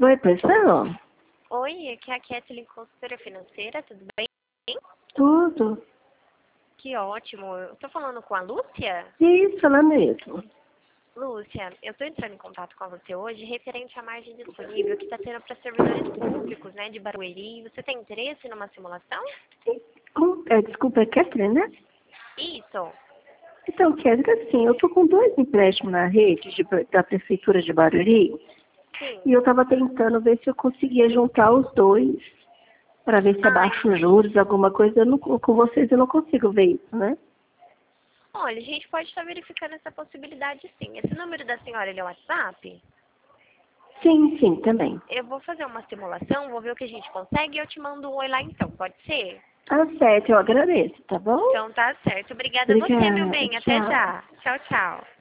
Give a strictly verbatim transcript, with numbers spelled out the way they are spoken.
Oi, pessoal. Oi, aqui é a Kathleen, consultora financeira, tudo bem? Tudo. Que ótimo. Eu tô falando com a Lúcia? Isso, ela mesmo. Lúcia, eu tô entrando em contato com você hoje referente à margem disponível que está tendo para servidores públicos, né, de Barueri. Você tem interesse numa simulação? Com, é, desculpa, é Catherine, né? Isso. Então, Catherine, assim, eu tô com dois empréstimos na rede de- da Prefeitura de Barueri Sim. e eu tava tentando ver se eu conseguia juntar os dois para ver se Ai, abaixa os juros, alguma coisa. Eu não, com vocês eu não consigo ver isso, né? olha, a gente pode estar verificando essa possibilidade sim. Esse número da senhora, ele é o WhatsApp? Sim, sim, também. Eu vou fazer uma simulação, vou ver o que a gente consegue e eu te mando um oi lá então, pode ser? Tá certo, eu agradeço, tá bom? Então tá certo. Obrigada a você, meu Obrigada, bem. Até tchau. já. Tchau, tchau.